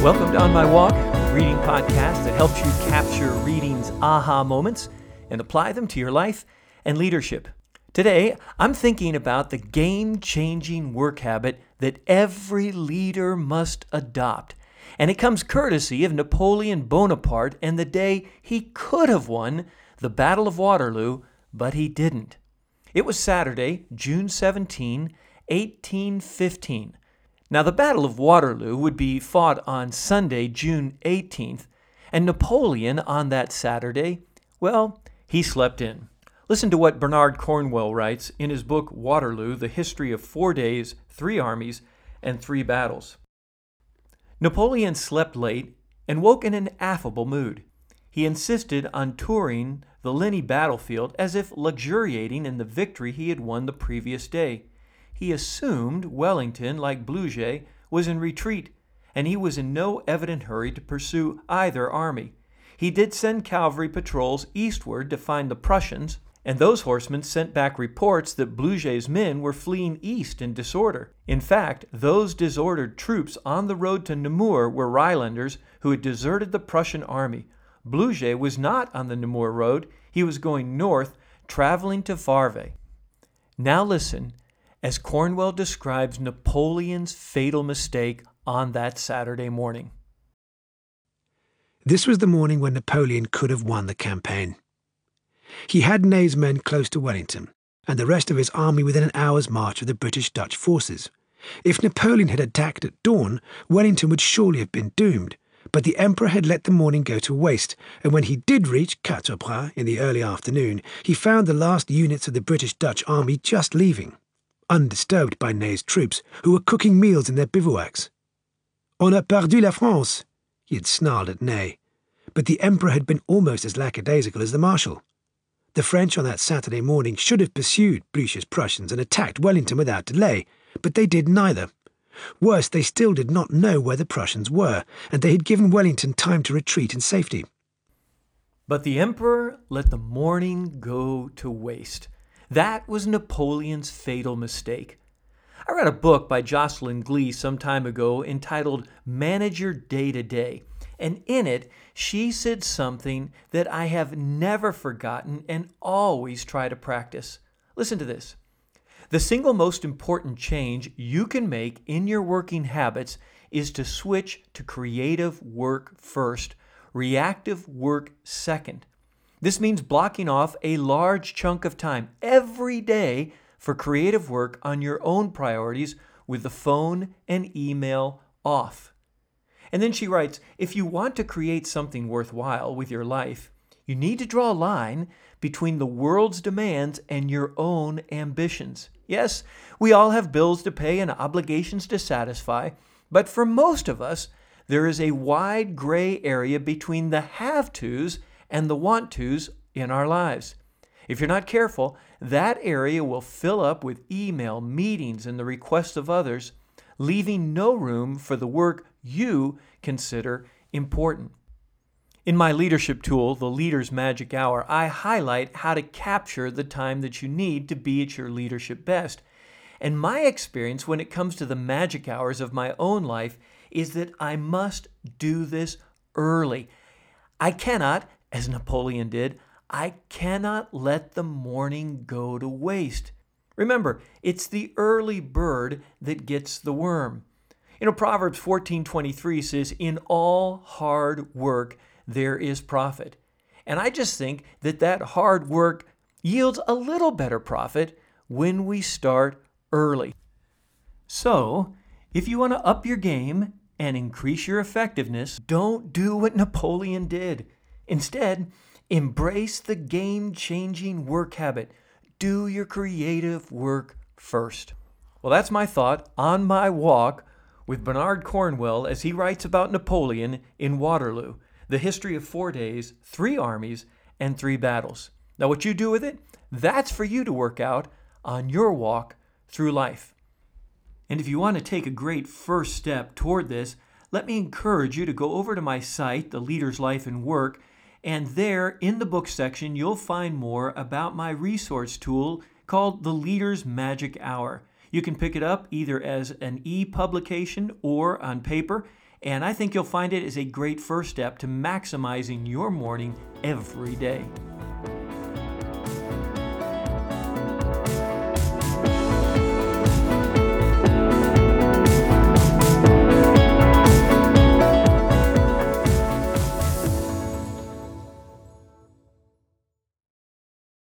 Welcome to On My Walk, a reading podcast that helps you capture reading's aha moments and apply them to your life and leadership. Today, I'm thinking about the game-changing work habit that every leader must adopt. And it comes courtesy of Napoleon Bonaparte and the day he could have won the Battle of Waterloo, but he didn't. It was Saturday, June 17, 1815. Now, the Battle of Waterloo would be fought on Sunday, June 18th, and Napoleon on that Saturday, well, he slept in. Listen to what Bernard Cornwell writes in his book Waterloo, The History of 4 Days, 3 Armies, and 3 Battles. Napoleon slept late and woke in an affable mood. He insisted on touring the Ligny battlefield as if luxuriating in the victory he had won the previous day. He assumed Wellington, like Blucher, was in retreat, and he was in no evident hurry to pursue either army. He did send cavalry patrols eastward to find the Prussians, and those horsemen sent back reports that Blucher's men were fleeing east in disorder. In fact, those disordered troops on the road to Namur were Rhinelanders who had deserted the Prussian army. Blucher was not on the Namur road. He was going north, traveling to Varves. Now listen as Cornwell describes Napoleon's fatal mistake on that Saturday morning. This was the morning when Napoleon could have won the campaign. He had Ney's men close to Wellington, and the rest of his army within an hour's march of the British-Dutch forces. If Napoleon had attacked at dawn, Wellington would surely have been doomed, but the Emperor had let the morning go to waste, and when he did reach Quatre Bras in the early afternoon, he found the last units of the British-Dutch army just leaving, undisturbed by Ney's troops, who were cooking meals in their bivouacs. "On a perdu la France," he had snarled at Ney, but the Emperor had been almost as lackadaisical as the Marshal. The French on that Saturday morning should have pursued Blucher's Prussians and attacked Wellington without delay, but they did neither. Worse, they still did not know where the Prussians were, and they had given Wellington time to retreat in safety. But the Emperor let the morning go to waste. That was Napoleon's fatal mistake. I read a book by Jocelyn Glee some time ago entitled Manage Your Day to Day, and in it she said something that I have never forgotten and always try to practice. Listen to this. The single most important change you can make in your working habits is to switch to creative work first, reactive work second. This means blocking off a large chunk of time every day for creative work on your own priorities with the phone and email off. And then she writes, if you want to create something worthwhile with your life, you need to draw a line between the world's demands and your own ambitions. Yes, we all have bills to pay and obligations to satisfy, but for most of us, there is a wide gray area between the have-tos and the want-tos in our lives. If you're not careful, that area will fill up with email, meetings, and the requests of others, leaving no room for the work you consider important. In my leadership tool, the Leader's Magic Hour, I highlight how to capture the time that you need to be at your leadership best. And my experience when it comes to the magic hours of my own life is that I must do this early. I cannot, as Napoleon did, I cannot let the morning go to waste. Remember, it's the early bird that gets the worm. Proverbs 14:23 says, in all hard work there is profit. And I just think that hard work yields a little better profit when we start early. So, if you want to up your game and increase your effectiveness, don't do what Napoleon did. Instead, embrace the game-changing work habit. Do your creative work first. Well, that's my thought on my walk with Bernard Cornwell as he writes about Napoleon in Waterloo, the history of 4 days, 3 armies, and 3 battles. Now, what you do with it, that's for you to work out on your walk through life. And if you want to take a great first step toward this, let me encourage you to go over to my site, The Leader's Life and Work, and there in the book section, you'll find more about my resource tool called The Leader's Magic Hour. You can pick it up either as an e-publication or on paper, And I think you'll find it is a great first step to maximizing your morning every day.